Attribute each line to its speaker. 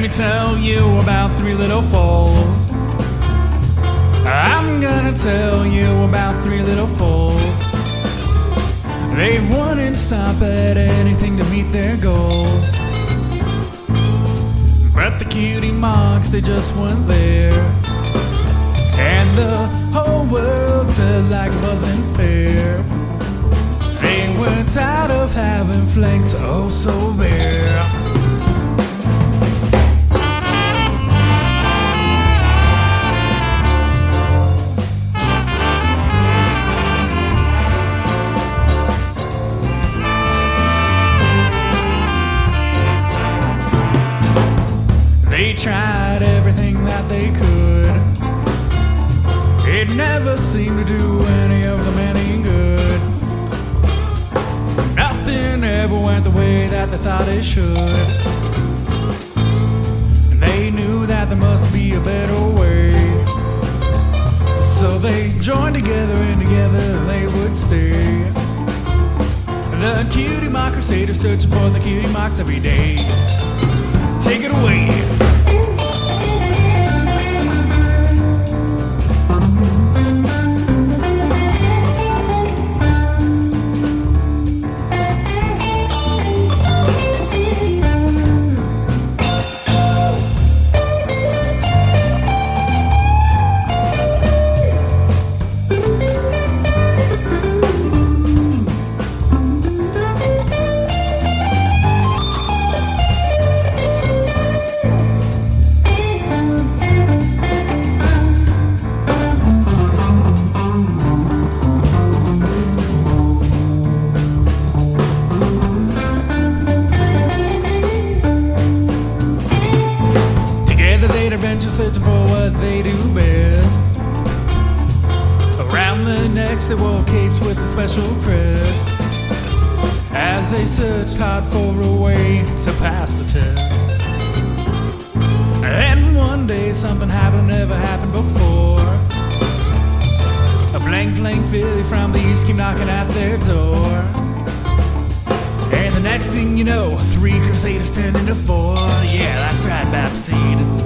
Speaker 1: me tell you about three little foals. I'm gonna tell you about three little foals. They wouldn't stop at anything to meet their goals. But the cutie marks, they just weren't there. And the whole world felt like it wasn't fair. They were tired of having flanks oh so bare. They tried everything that they could. It never seemed to do any of them any good. Nothing ever went the way that they thought it should. And they knew that there must be a better way. So they joined together and together they would stay. The Cutie Mark Crusaders searching for the cutie marks every day. Take it away. Adventure searching for what they do best. Around their necks they wore capes with a special crest. As they searched hard for a way to pass the test. And one day something happened, never happened before. A blank filly from the east came knocking at their door. And the next thing you know, three crusaders turned into four. Yeah, that's right, Baptiste.